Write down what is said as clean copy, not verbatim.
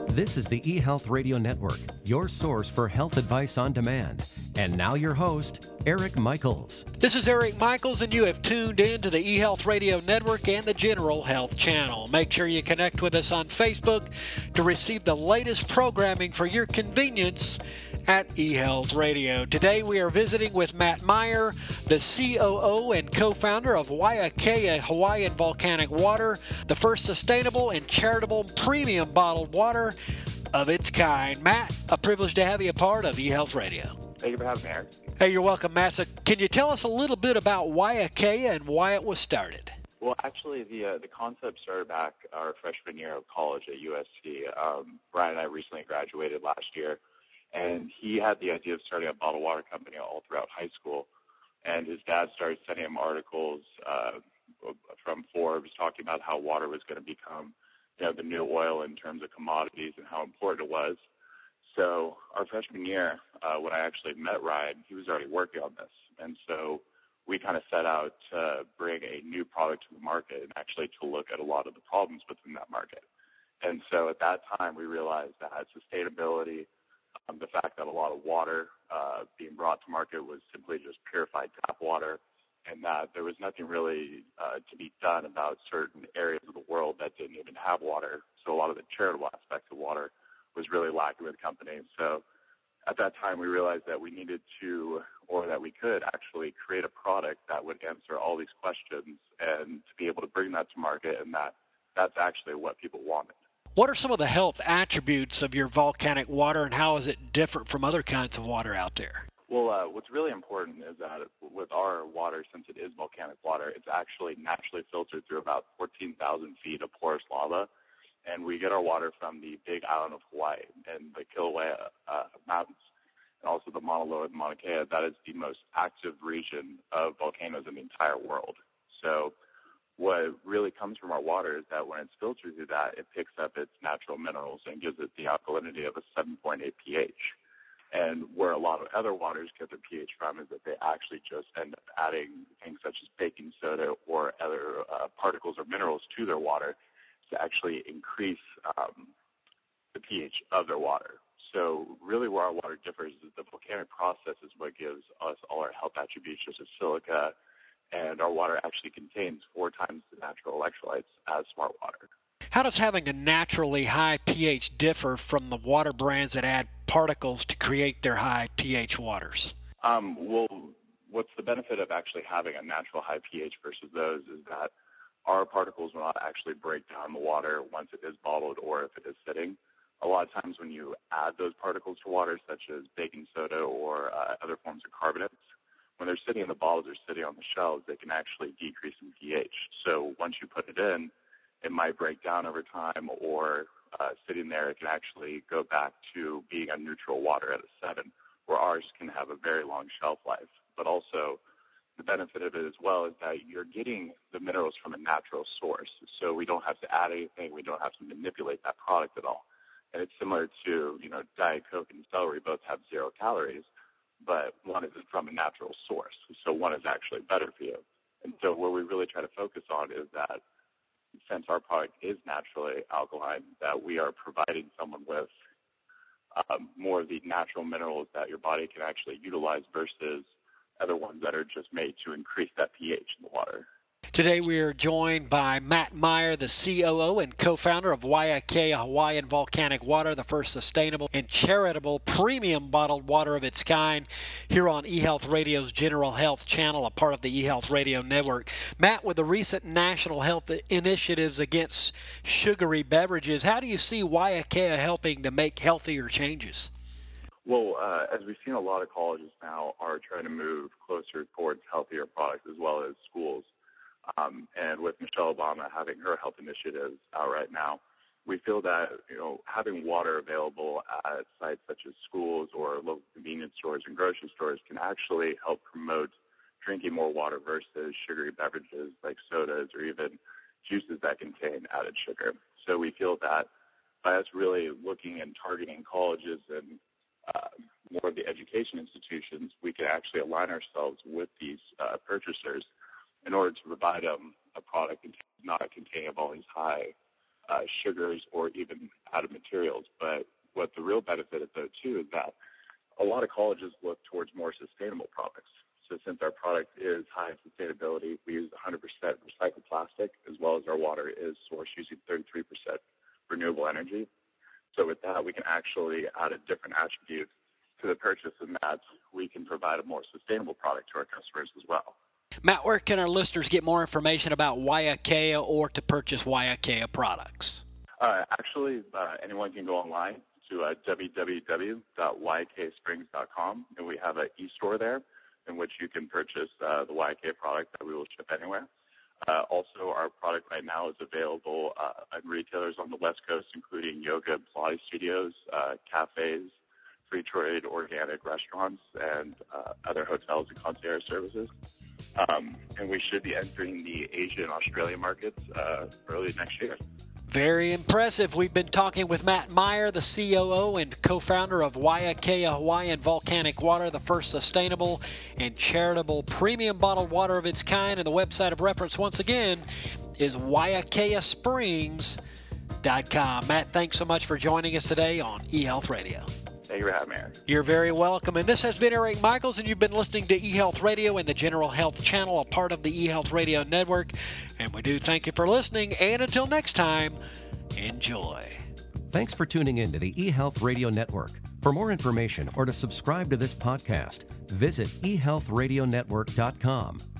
This is the eHealth Radio Network, your source for health advice on demand. And now your host, Eric Michaels. This is Eric Michaels, and you have tuned in to the eHealth Radio Network and the General Health Channel. Make sure you connect with us on Facebook to receive the latest programming for your convenience at eHealth Radio. Today we are visiting with Matt Meyer, the COO and co-founder of Waiakea Hawaiian Volcanic Water, the first sustainable and charitable premium bottled water of its kind. Matt, a privilege to have you a part of eHealth Radio. Thank you for having me, Eric. Hey, you're welcome, Matt. So can you tell us a little bit about Waiakea and why it was started? Well, actually, the concept started back our freshman year of college at USC. Brian and I recently graduated last year, and he had the idea of starting a bottled water company all throughout high school. And his dad started sending him articles from Forbes talking about how water was going to become, the new oil in terms of commodities and how important it was. So our freshman year, when I actually met Ryan, he was already working on this. And so we kind of set out to bring a new product to the market and actually to look at a lot of the problems within that market. And so at that time, we realized that sustainability, the fact that a lot of water being brought to market was simply just purified tap water, and that there was nothing really to be done about certain areas of the world that didn't even have water. So a lot of the charitable aspects of water was really lacking with companies. So at that time, we realized that we needed to, or that we could actually create a product that would answer all these questions and to be able to bring that to market, and that's actually what people wanted. What are some of the health attributes of your volcanic water, and how is it different from other kinds of water out there? Well, what's really important is that with our water, since it is volcanic water, it's actually naturally filtered through about 14,000 feet of porous lava. And we get our water from the Big Island of Hawaii and the Kilauea Mountains, and also the Mauna Loa and Mauna Kea. That is the most active region of volcanoes in the entire world. So what really comes from our water is that when it's filtered through that, it picks up its natural minerals and gives it the alkalinity of a 7.8 pH. And where a lot of other waters get their pH from is that they actually just end up adding things such as baking soda or other particles or minerals to their water to actually increase the pH of their water. So really where our water differs is the volcanic process is what gives us all our health attributes, such as silica, and our water actually contains 4 times the natural electrolytes as smart water. How does having a naturally high pH differ from the water brands that add particles to create their high pH waters? Well, what's the benefit of actually having a natural high pH versus those is that our particles will not actually break down the water once it is bottled or if it is sitting. A lot of times when you add those particles to water, such as baking soda or other forms of carbonates, when they're sitting in the bottles or sitting on the shelves, they can actually decrease in pH. So once you put it in, it might break down over time, or sitting there, it can actually go back to being a neutral water at a 7, where ours can have a very long shelf life. But also, the benefit of it as well is that you're getting the minerals from a natural source. So we don't have to add anything. We don't have to manipulate that product at all. And it's similar to, Diet Coke and celery both have 0 calories, but one is from a natural source. So one is actually better for you. And so what we really try to focus on is that since our product is naturally alkaline, that we are providing someone with more of the natural minerals that your body can actually utilize versus other ones that are just made to increase that pH in the water. Today we are joined by Matt Meyer, the COO and co-founder of Waiakea Hawaiian Volcanic Water, the first sustainable and charitable premium bottled water of its kind, here on eHealth Radio's General Health Channel, a part of the eHealth Radio Network. Matt, with the recent national health initiatives against sugary beverages, how do you see Waiakea helping to make healthier changes? Well, as we've seen, a lot of colleges now are trying to move closer towards healthier products as well as schools. And with Michelle Obama having her health initiatives out right now, we feel that, having water available at sites such as schools or local convenience stores and grocery stores can actually help promote drinking more water versus sugary beverages like sodas or even juices that contain added sugar. So we feel that by us really looking and targeting colleges and more of the education institutions, we can actually align ourselves with these purchasers in order to provide them a product not containing all these high sugars or even added materials. But what the real benefit is, though, too, is that a lot of colleges look towards more sustainable products. So since our product is high in sustainability, we use 100% recycled plastic, as well as our water is sourced using 33% renewable energy. So with that, we can actually add a different attribute to the purchase, in that we can provide a more sustainable product to our customers as well. Matt, where can our listeners get more information about Waiakea or to purchase Waiakea products? Anyone can go online to www.waiakeasprings.com, and we have an e-store there in which you can purchase the Waiakea product that we will ship anywhere. Also, our product right now is available at retailers on the West Coast, including yoga and Pilates studios, cafes, free trade organic restaurants, and other hotels and concierge services. And we should be entering the Asia and Australia markets early next year. Very impressive. We've been talking with Matt Meyer, the COO and co-founder of Waiakea Hawaiian Volcanic Water, the first sustainable and charitable premium bottled water of its kind. And the website of reference, once again, is waiakeasprings.com. Matt, thanks so much for joining us today on eHealth Radio. Thank you for having me, Eric. You're very welcome. And this has been Eric Michaels, and you've been listening to eHealth Radio and the General Health Channel, a part of the eHealth Radio Network. And we do thank you for listening. And until next time, enjoy. Thanks for tuning in to the eHealth Radio Network. For more information or to subscribe to this podcast, visit eHealthRadioNetwork.com.